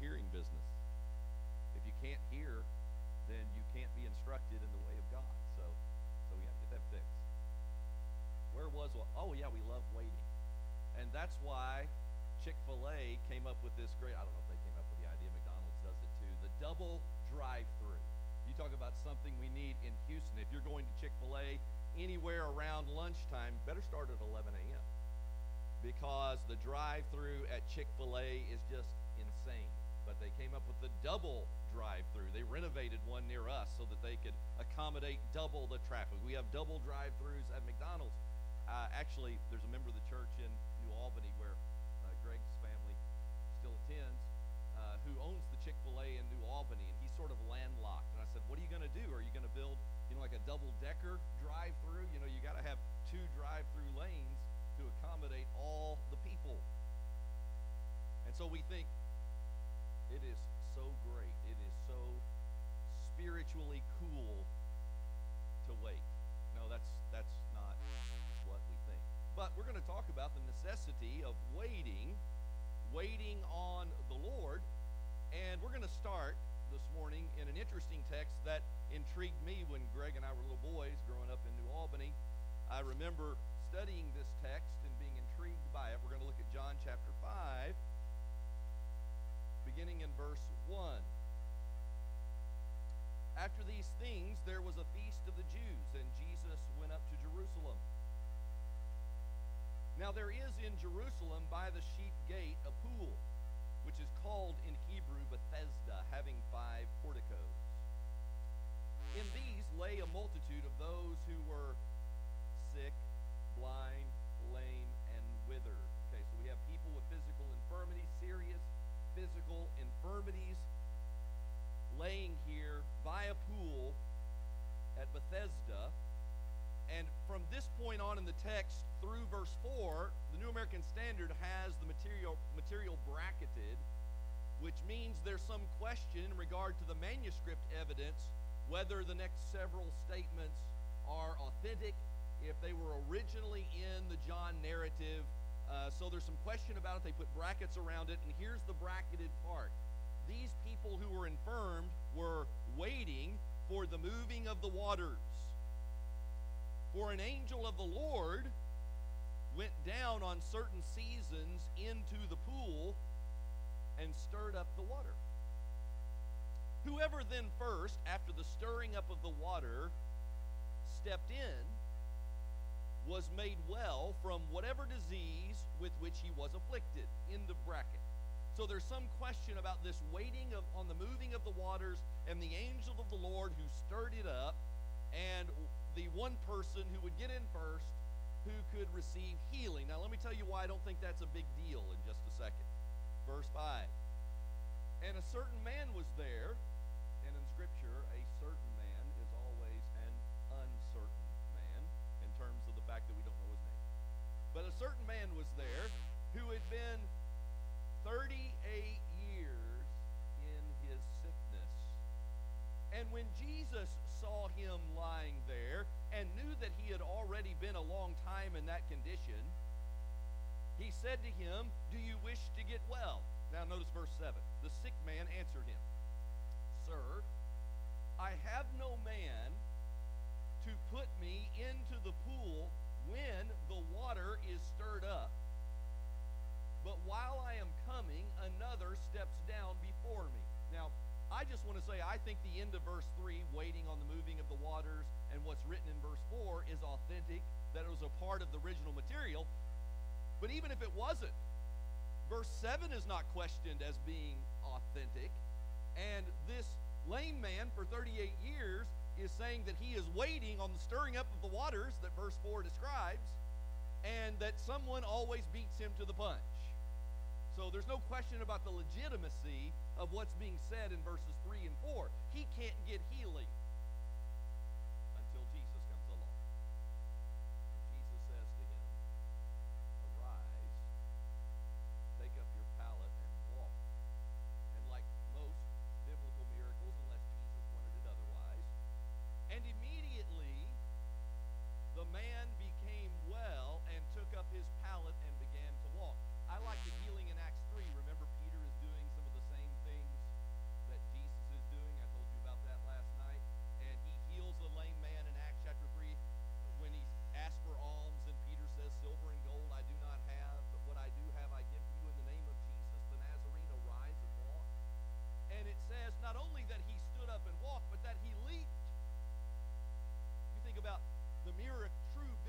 hearing business. If you can't hear, then you can't be instructed in the way of God. So we have to get that fixed. Where was oh yeah, we love waiting, and that's why Chick-fil-A came up with this great. I don't know if they came up with the idea. McDonald's does it too. The double drive-through. You talk about something we need in Houston. If you're going to Chick-fil-A anywhere around lunchtime, better start at 11 a.m. because the drive-through at Chick-fil-A is just insane. But they came up with the double drive-through. They renovated one near us so that they could accommodate double the traffic. We have double drive-throughs at McDonald's. Actually, there's a member of the church in New Albany where Greg's family still attends, who owns the Chick-fil-A in New Albany, and he's sort of landlocked. And I said, what are you going to do? Are you going to build, like a double-decker drive-through? You got to have 2 drive-through lanes to accommodate all the people. And so we think it is so great. It is so spiritually cool to wait. No, that's not what we think. But we're going to talk about the necessity of waiting on the Lord. And we're going to start this morning in an interesting text that intrigued me when Greg and I were little boys growing up in New Albany. I remember studying this text and being intrigued by it. We're going to look at John chapter 5, beginning in verse 1. After these things, there was a feast of the Jews, and Jesus went up to Jerusalem. Now there is in Jerusalem by the sheep gate a pool, which is called in Hebrew Bethesda, having 5 porticos. In these lay a multitude of those who were sick, blind, lame, and withered. Okay, so we have people with physical infirmities, serious physical infirmities, laying here by a pool at Bethesda. And from this point on in the text through verse 4, the New American Standard has the material bracketed, which means there's some question in regard to the manuscript evidence, whether the next several statements are authentic, if they were originally in the John narrative. So there's some question about it. They put brackets around it, and here's the bracketed part. These people who were infirmed were waiting for the moving of the waters. For an angel of the Lord went down on certain seasons into the pool and stirred up the water. Whoever then first, after the stirring up of the water, stepped in, was made well from whatever disease with which he was afflicted. End of bracket. So there's some question about this waiting on the moving of the waters and the angel of the Lord who stirred it up, and the one person who would get in first who could receive healing. Now let me tell you why I don't think that's a big deal in just a second. Verse 5. And a certain man was there, and in Scripture, a certain man is always an uncertain man in terms of the fact that we don't know his name. But a certain man was there who had been 38 years in his sickness. And when Jesus saw him lying there and knew that he had already been a long time in that condition, he said to him, "Do you wish to get well?" Now notice verse 7. The sick man answered him, "Sir, I have no man to put me into the pool when the water is stirred up. But while I am coming, another steps down before me." Now, I just want to say, I think the end of verse 3, waiting on the moving of the waters, and what's written in verse 4 is authentic, that it was a part of the original material. But even if it wasn't, verse 7 is not questioned as being authentic. And this lame man for 38 years is saying that he is waiting on the stirring up of the waters that verse 4 describes, and that someone always beats him to the punch. So there's no question about the legitimacy of what's being said in verses 3 and 4. He can't get healing until Jesus comes along. And Jesus says to him, "Arise, take up your pallet and walk." And like most biblical miracles, unless Jesus wanted it otherwise, and immediately the man became well and took up his pallet and began to walk. I like the healing in Acts 3. Remember, Peter is doing some of the same things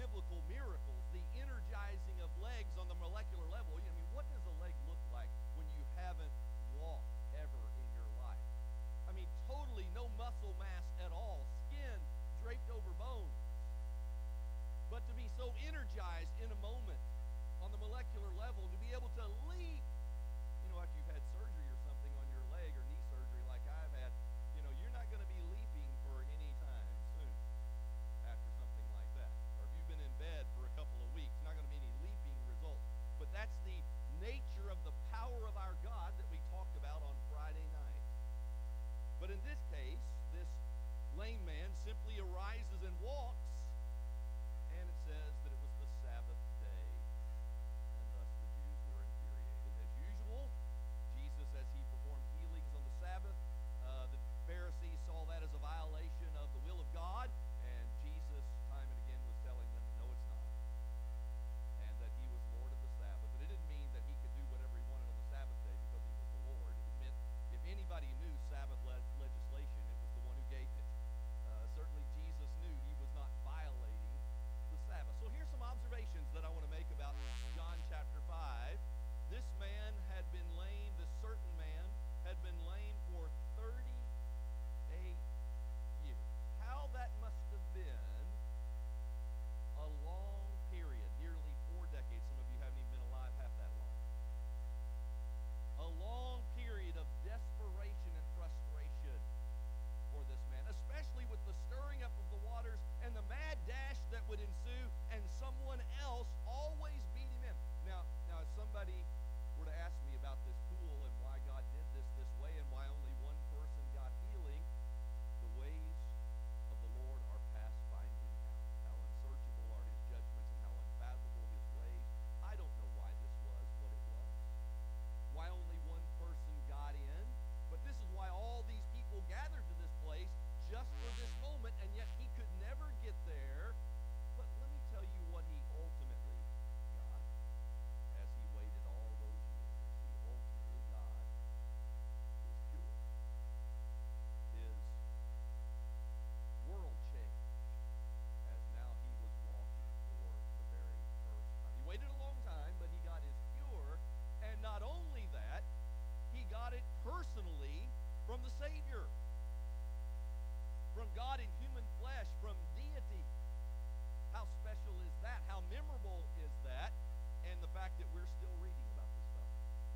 biblical miracles, the energizing of legs on the molecular level. I mean, what does a leg look like when you haven't walked ever in your life? I mean, totally no muscle mass at all, skin draped over bones. But to be so energized in a moment on the molecular level, to be able to leap, after you've had surgery or something on your leg or knee surgery like I've had, you're not going to be leaping for any time soon after something like that. Or if you've been in bed for a couple of weeks, not going to be any leaping results. But that's the nature of the power of our God that we talked about on Friday night. But in this case, this lame man simply arises and walks, and it says that it was the Sabbath day, and thus the Jews were infuriated. As usual, Jesus, as he performed healings on the Sabbath, the Pharisees saw that as a violation of the will of God, and Jesus time and again was telling them that no, it's not, and that he was Lord of the Sabbath. But it didn't mean that he could do whatever he wanted on the Sabbath day because he was the Lord. It meant if anybody knew Sabbath legislation, it was the one who gave it. Certainly Jesus knew he was not violating the Sabbath. So here's some observations that I want to make about John chapter 5. This man had been lame, this certain man had been lame for 38 years. How that must have been a long period, nearly 4 decades. Some of you haven't even been alive half that long. A long period of desperation and frustration for this man, especially with the stirring up of the waters and the mad dash that would ensue, and someone else always beat him in. Now, if somebody were to ask me about this pool and why God did this way and why only one person got healing, the ways of the Lord are past finding out. How unsearchable are his judgments and how unfathomable his ways. I don't know why this was what it was. Why only one person got in. But this is why all these people gathered to this place just for this moment, and yet he could never get there. But let me tell you what he ultimately got as he waited all those years. He ultimately got his cure. His world changed as now he was walking for the very first time. He waited a long time, but he got his cure, and not only that, he got it personally from the Savior, from God in human flesh, from deity. How special is that? How memorable is that? And the fact that we're still reading about this stuff.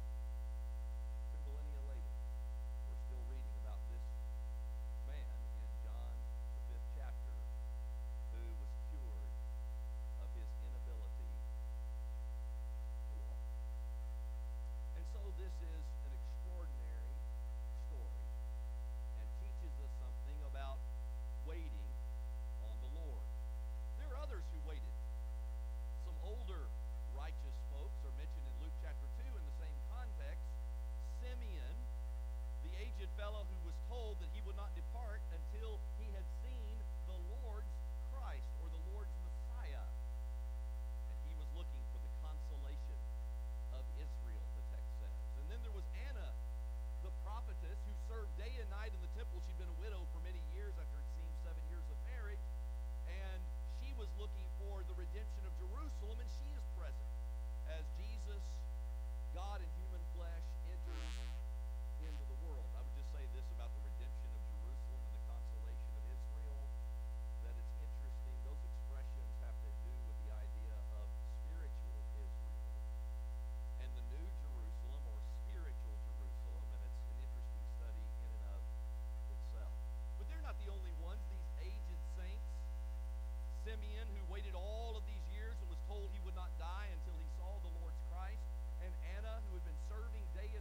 2 millennia later, we're still reading about this man in John, the 5th chapter, who was cured of his inability to walk. And so this is an extraordinary story and teaches us something about waiting on the Lord. There are others who waited. Some older righteous folks are mentioned in Luke chapter 2 in the same context. Simeon, the aged fellow who was told that he would not depart until he had seen the Lord's Christ, or the Lord's Messiah. And he was looking for the consolation of Israel, the text says. And then there was Anna, the prophetess, who served day and night in the temple. She'd been a widow for many years after it seemed 7 years of marriage, and she was looking for the redemption of Jerusalem, and she is present as Jesus, God in human flesh, enters into the world. I would just say this about the redemption of Jerusalem and the consolation of Israel, that it's interesting. Those expressions have to do with the idea of spiritual Israel and the new Jerusalem, or spiritual Jerusalem, and it's an interesting study in and of itself. But they're not the only ones, these aged saints. Simeon, who waited all of these years and was told he would not die until he saw the Lord's Christ, and Anna, who had been serving day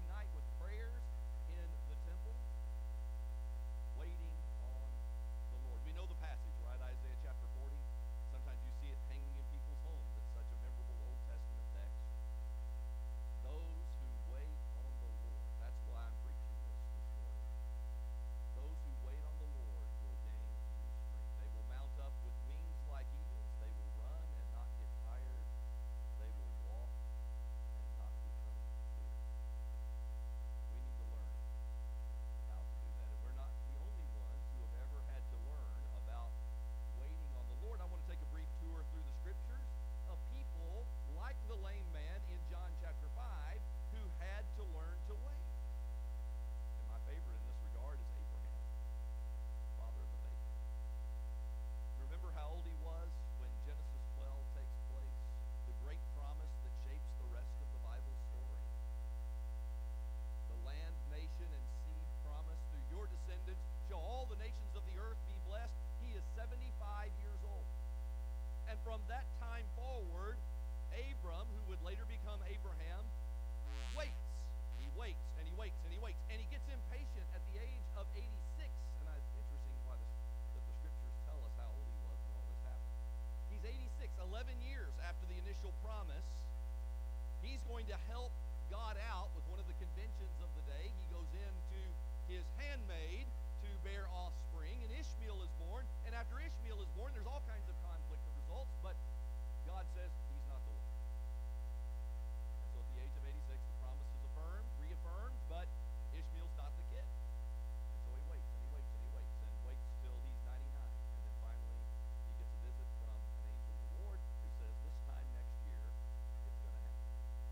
he's going to help God out with one of the conventions of the day. He goes into his handmaid to bear offspring, and Ishmael is born. And after Ishmael is born, there's all kinds of conflict that results, but God says he's not the one. And so at the age of 86, the promise is affirmed, reaffirmed, but Ishmael's not the kid. And so he waits, and he waits, and he waits, and waits till he's 99. And then finally, he gets a visit from an angel of the Lord who says, this time next year, it's going to happen.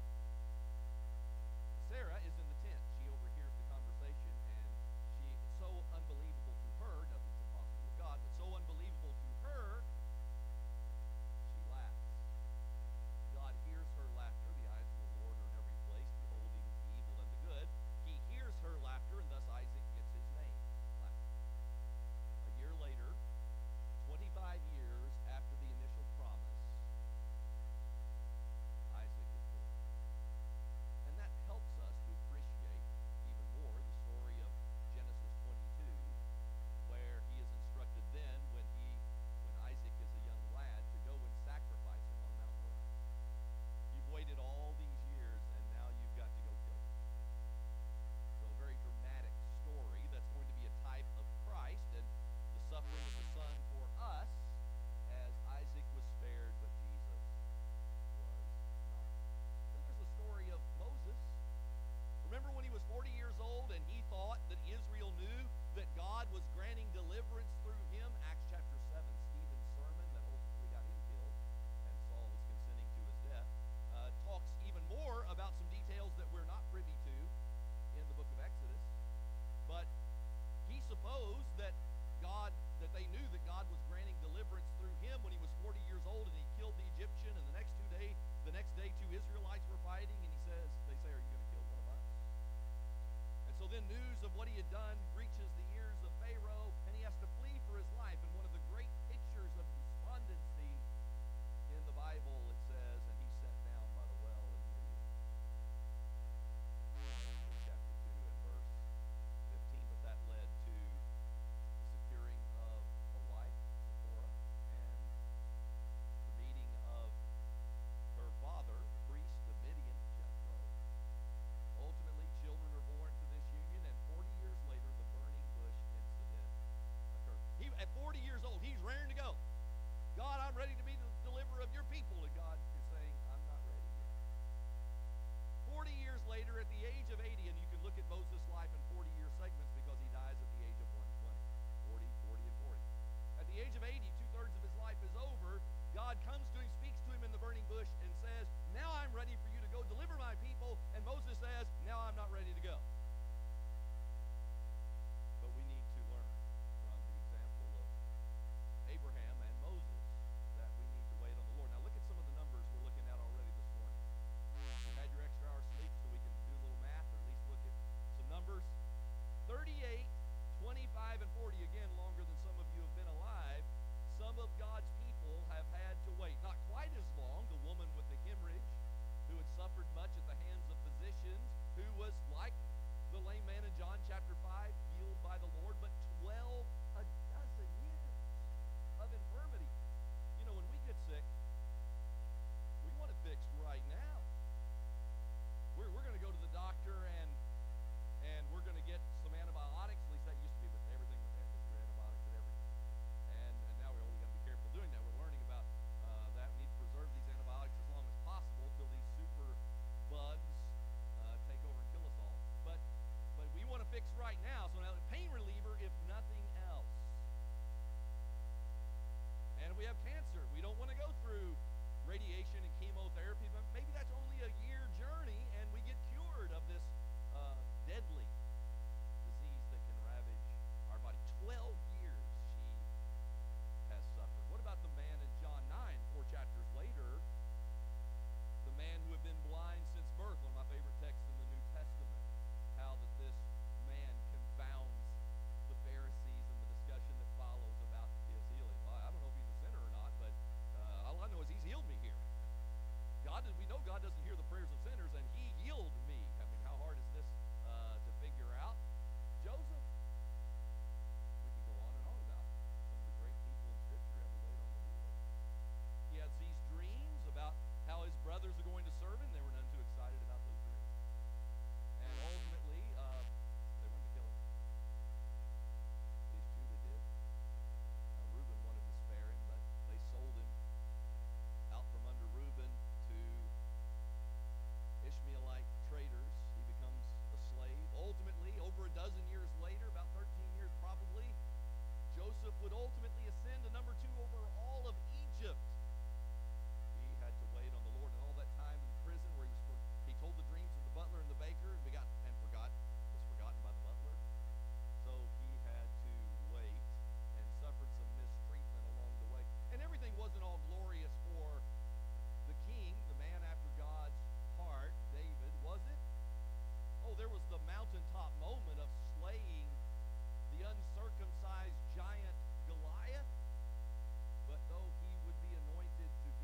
Sarah is in the tent. She overhears the conversation, and it's so unbelievable to her, nothing's impossible with God, but so unbelievable to her, she laughs. God hears her laughter. The eyes of the Lord are in every place, beholding the evil and the good. He hears her laughter, and thus Isaac gets his name, Laughter. A year later, 25 years after the initial promise, Isaac is born. And that helps us to appreciate even more the story of Genesis 22, where he is instructed then when Isaac is a young lad to go and sacrifice him on Mount Moriah. You've waited all these years, and now you've got to go kill him. So a very dramatic story that's going to be a type of Christ and the suffering of the Son for us, as Isaac was spared, but Jesus was not. Then there's the story of Moses. Remember when he was 40 years old and he thought that Israel knew that God was granting deliverance through him? Acts chapter 7, Stephen's sermon that ultimately got him killed, and Saul was consenting to his death, talks even more about some details that we're not privy to in the book of Exodus. But he supposed that they knew that God was granting deliverance through him when he was 40 years old, and he killed the Egyptian, and the next day 2 Israelites were fighting, and they say, are you going to kill one of us? And so then news of what he had done reaches the ears of Pharaoh, and he has to flee for his life. And one of the great pictures of despondency in the Bible, it says, and he sat down by the well in Midian. Exodus chapter 2 and verse 15, but that led to the securing of a wife, Zipporah, and the meeting of her father, the priest of Midian, Jethro. Ultimately, children are born to this union, and 40 years later, the burning bush incident occurred. At 40 years old, he's raring to go. God, I'm ready to be the deliverer of your people. And God is saying, I'm not ready yet. 40 years later, at the age of 80, and you can look at Moses' life in 40-year segments because he dies at the age of 120. 40, 40, and 40. At the age of 80, 2/3 of his life is over. God comes to him, speaks to him in the burning bush, and says, now I'm ready for you to go deliver my people. And Moses says, now I'm not ready to go. But we need to learn from the example of Abraham and Moses that we need to wait on the Lord. Now look at some of the numbers we're looking at already this morning. You had your extra hour sleep so we can do a little math, or at least look at some numbers. 38 would ultimately ascend to number 2 over all of Egypt. He had to wait on the Lord, and all that time in prison where he told the dreams of the butler and the baker and was forgotten by the butler. So he had to wait and suffered some mistreatment along the way. And everything wasn't all glorious for the king, the man after God's heart, David, was it? Oh, there was the mountaintop moment of slaying the uncircumcised giant Goliath. But though he would be anointed to be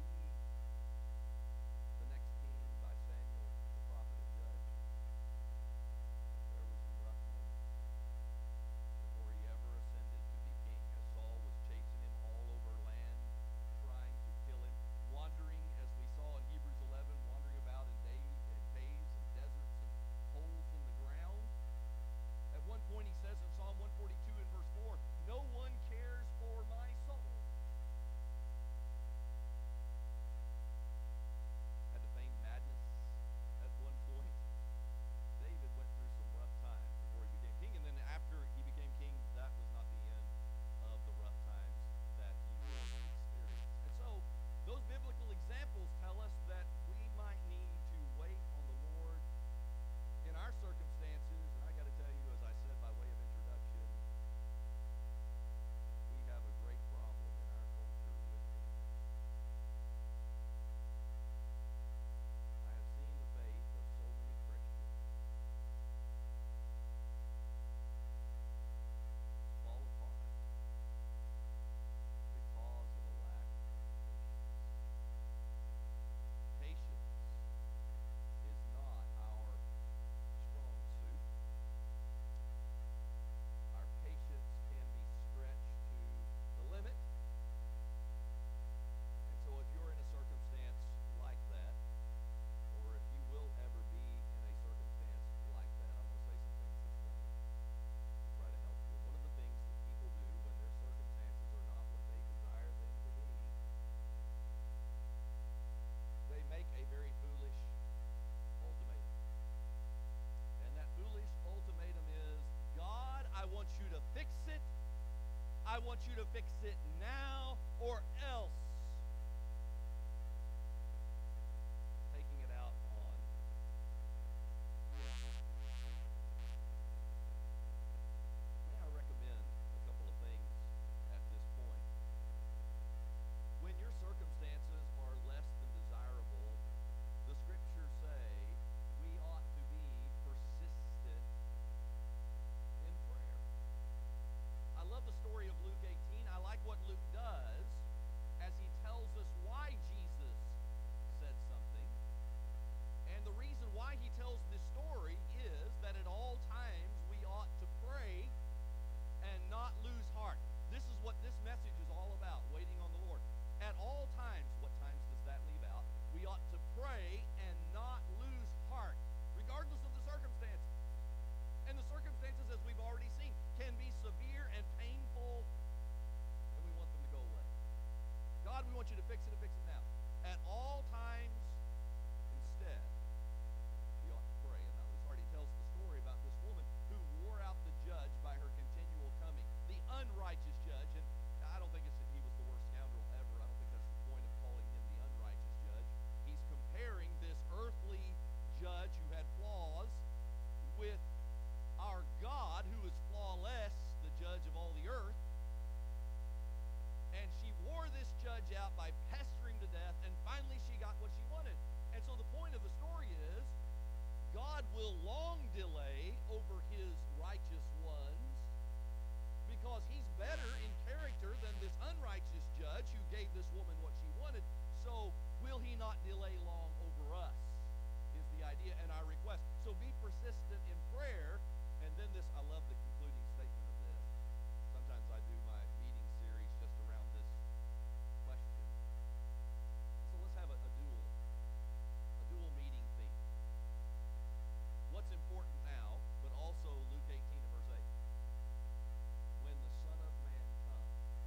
the next king by Samuel, the prophet and judge, there were some rough moments before he ever ascended to be king, as Saul was chasing him all over land, trying to kill him, wandering, as we saw in Hebrews 11, wandering about in caves and deserts and holes in the ground. At one point he says in Psalm 142 and verse 4, "No one cares for my soul." Had to feign madness at one point. David went through some rough times before he became king, and then after he became king, that was not the end of the rough times that he would experience. And so those biblical examples tell us that we might need to wait on the Lord in our circumstances. And I got to tell you, as I said by way of introduction, we have a great problem in our culture with patience. I have seen the faith of so many Christians fall apart because of a lack of patience. Patience is not our strong suit. Our patience can be stretched to the limit. And so if you're in a circumstance like that, or if you will ever be in a circumstance like that, I'm going to say some things this morning to try to help you. One of the things that people do when their circumstances are not what they desire them to be, they make a very foolish ultimatum. And that foolish ultimatum is, "God, I want you to fix it. I want you to fix it now, or else." Taking it out on may I recommend a couple of things at this point. When your circumstances are less than desirable, the scriptures say we ought to be persistent in prayer. I love the story of Luke 18. I like what Luke does as he tells us why Jesus said something. And the reason why he tells this story is that at all times we ought to pray and not lose heart. This is what this message is all about, waiting on the Lord. At all times, what times does that leave out? We ought to pray and not lose heart, regardless of the circumstances. And the circumstances, as we've already seen, can be severe and painful, and we want them to go away. God, we want you to fix it and fix it now. At all times, instead, we ought to pray and not lose heart. He tells the story about this woman who wore out the judge by her continual coming, the unrighteous judge. And I don't think he was the worst scoundrel ever. I don't think that's the point of calling him the unrighteous judge. He's comparing this earthly judge who had flaws with our God, who is flawless, the judge of all the earth. And she wore this judge out by pestering to death, and finally she got what she wanted. And so the point of the story is, God will long delay over his righteous ones because he's better in character than this unrighteous judge who gave this woman what she wanted. So will he not delay long over us, is the idea and our request. So be persistent in prayer. And then this, I love the concluding statement of this. Sometimes I do my meeting series just around this question. So let's have a dual meeting theme. What's important now, but also Luke 18 and verse 8. When the Son of Man comes,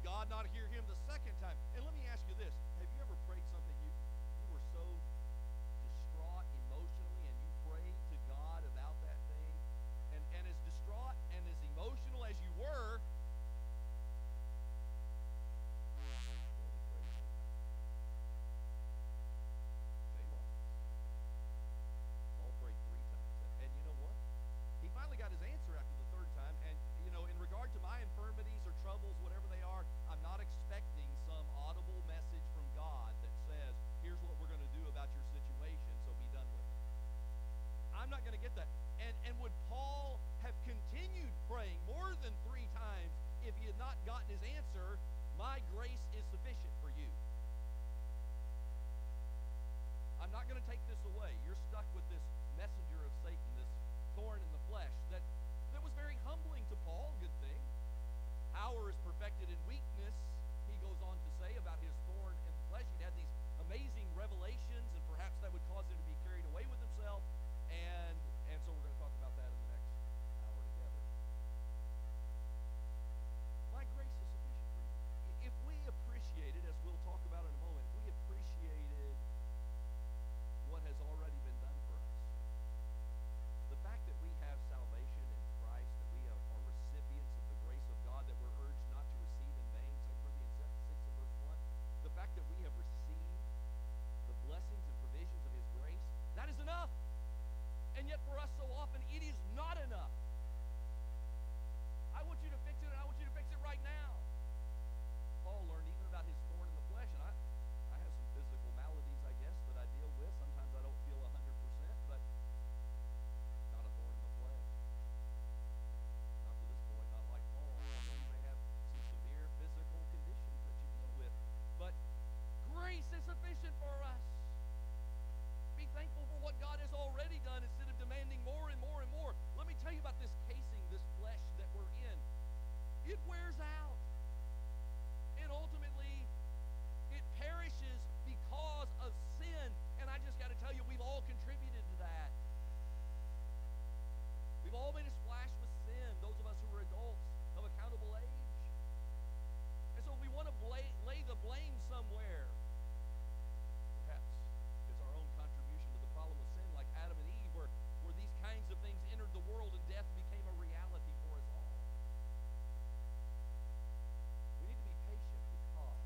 God not hear him the second time? And let me ask you this. Have you ever prayed something you were so distraught emotionally and you prayed to God about that thing? And as distraught and as emotional as you were, Paul prayed 3 times. And you know what? He finally got his answer after the 3rd time. And, in regard to my infirmities or troubles, whatever they are, I'm not expecting some audible message from God that says, here's what we're going to do about your situation, so be done with it. I'm not going to get that. And would Paul have continued praying more than 3 times if he had not gotten his answer, my grace is sufficient for you? I'm not going to take this away. You're stuck with this messenger of Satan, this thorn in the flesh that was very humbling to Paul. Good thing. Power is perfected in weakness, he goes on to say about his thorn in the flesh. He'd had these amazing revelations, and perhaps that would cause him to be carried away with himself. And so we're going to talk about that in the next hour together. My grace is sufficient for you. If we appreciated, as we'll talk about in a moment, if we appreciated what has already been done for us, the fact that we have salvation in Christ, that we are recipients of the grace of God, that we're urged not to receive in vain, 2 Corinthians 6 and verse 1, the fact that we have received the blessings and provisions of his grace, that is enough. And yet for us so often, it is not enough. I want you to fix it, and I want you to fix it right now. Paul learned even about his thorn in the flesh, and I have some physical maladies, I guess, that I deal with. Sometimes I don't feel 100%, but not a thorn in the flesh. Not to this point, not like Paul. Some of you may have some severe physical conditions that you deal with, but grace is sufficient for us. Be thankful for what God has already done instead of demanding more and more and more. Let me tell you about this casing, this flesh that we're in. It wears out. And ultimately, it perishes because of sin. And I just got to tell you, we've all contributed to that. We've all been splashed with sin, those of us who are adults of accountable age. And so we want to lay the blame somewhere. Perhaps it's our own contribution to the problem of sin, like Adam and Eve, where these kinds of things entered the world and death became a reality for us all. We need to be patient because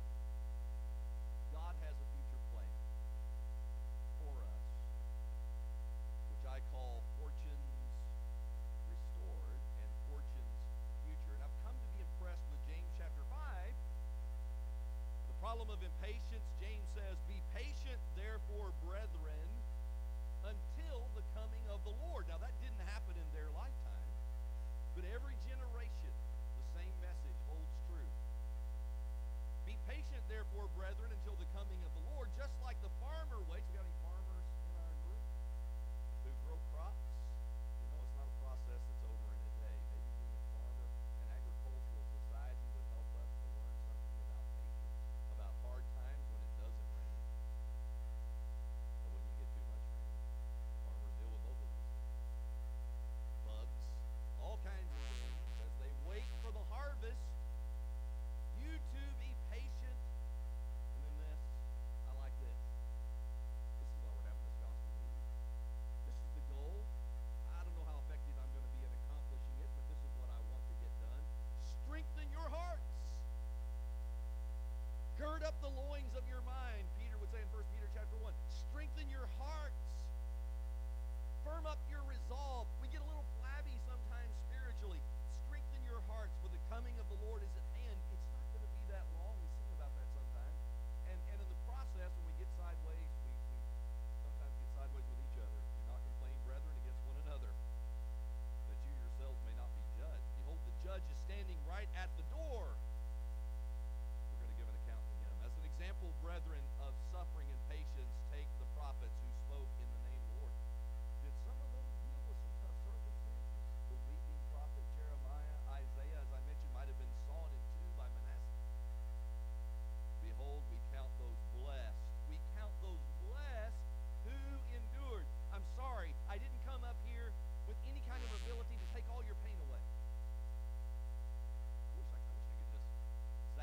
God has a future plan for us, which I call fortunes restored and fortunes future. And I've come to be impressed with James chapter 5. The problem of impatience, James says, be patient, therefore, brethren, until the coming of the Lord. Now, that didn't happen in their lifetime, but every generation, the same message holds true. Be patient, therefore, brethren, until the coming of the Lord, just like the farmer waits. We got any farmers in our group who grow crops? You know, it's not a process that's over in a day. Maybe being a farmer, an agricultural society would help us to learn something about patience, about hard times when it doesn't rain, or when you get too much rain. Farmers deal with both of those things. Bugs, all kinds of things. As they wait for the harvest, you too be patient. And then this, I like this. This is why we're having this gospel meeting. This is the goal. I don't know how effective I'm going to be in accomplishing it, but this is what I want to get done. Strengthen your hearts. Gird up the loins of your mind, Peter would say in 1 Peter chapter 1. Strengthen your hearts. Firm up your resolve. We get a little flabby sometimes spiritually. Strengthen your hearts, for the coming of the Lord is at hand. It's not going to be that long. We sing about that sometimes. And in the process, when we get sideways, we sometimes get sideways with each other. Do not complain, brethren, against one another, that you yourselves may not be judged. Behold, the judge is standing right at the door. We're going to give an account to him. As an example, brethren, of suffering and patience, take the prophets who spoke in the name of the Lord. Did some of them deal with some tough circumstances? The weeping prophet Jeremiah, Isaiah, as I mentioned, might have been sawn in two by Manasseh. Behold, we count those blessed. We count those blessed who endured. I'm sorry, I didn't come up here with any kind of ability to take all your pain away. I wish I could just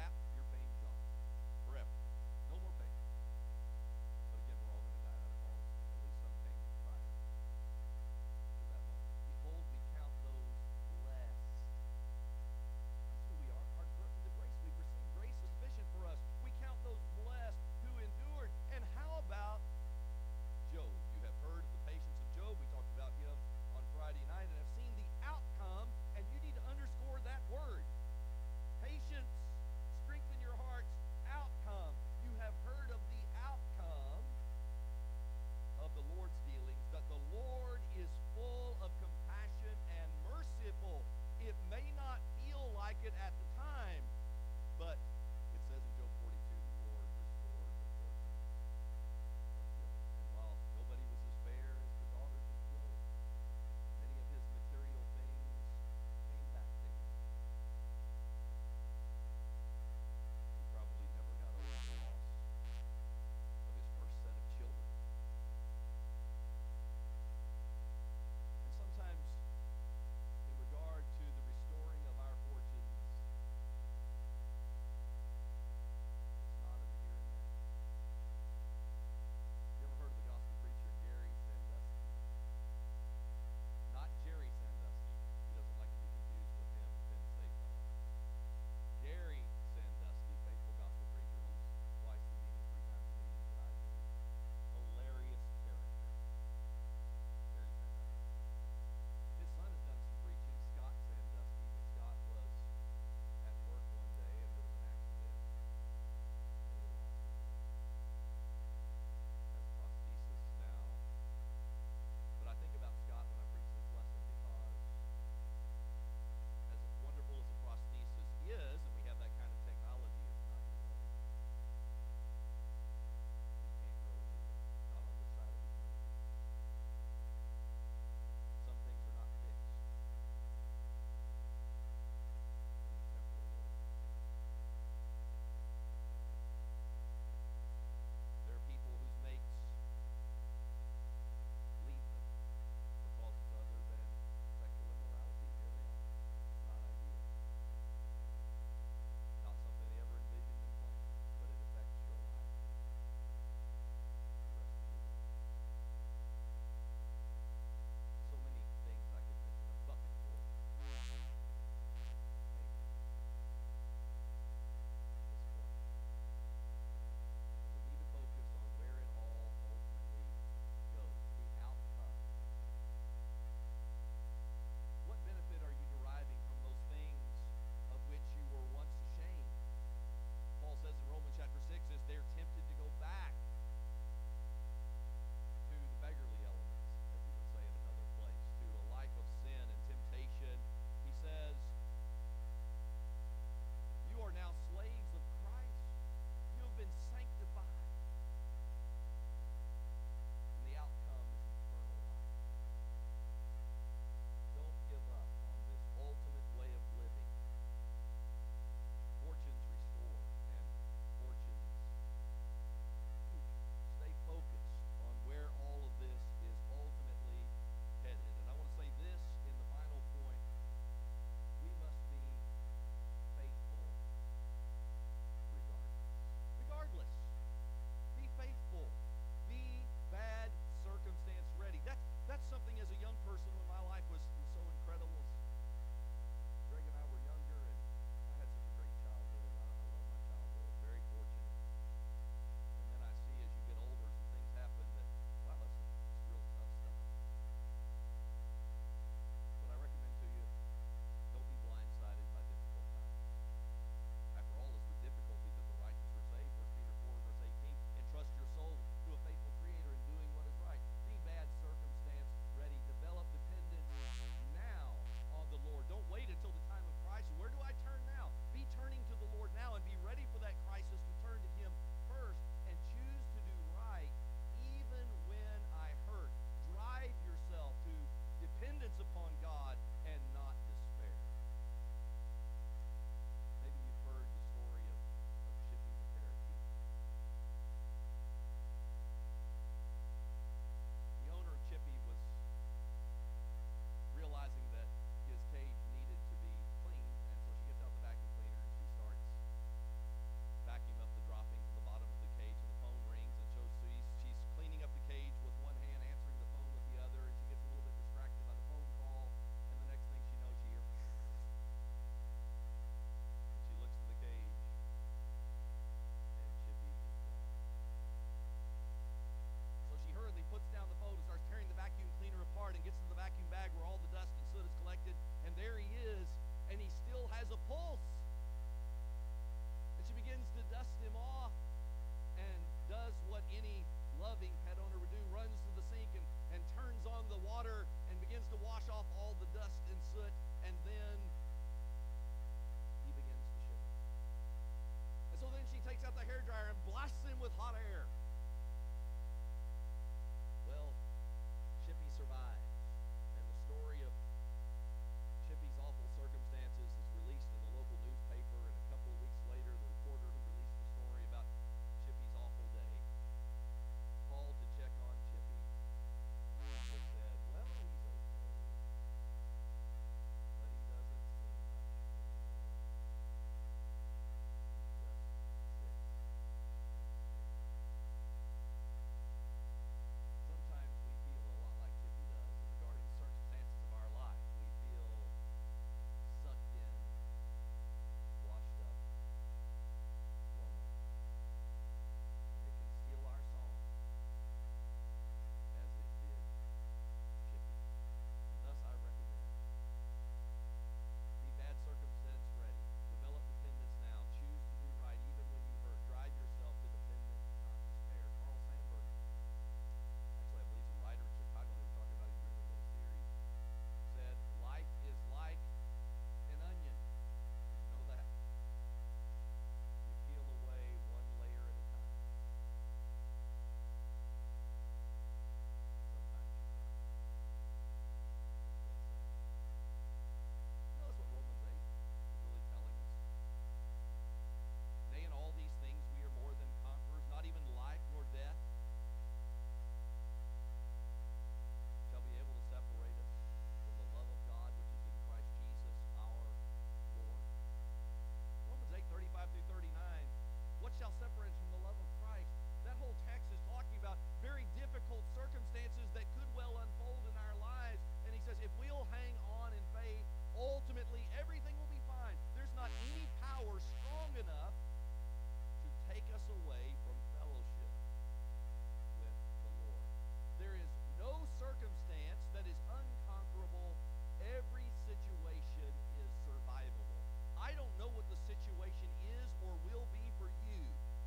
circumstances that could well unfold in our lives. And he says, if we'll hang on in faith, ultimately everything will be fine. There's not any power strong enough to take us away from fellowship with the Lord. There is no circumstance that is unconquerable. Every situation is survivable. I don't know what the situation is or will be for you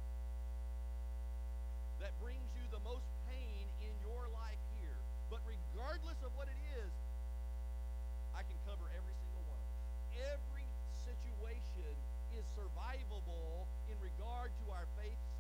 that brings you the most pain in your life here. But regardless of what it is, I can cover every single one of them. Every situation is survivable in regard to our faith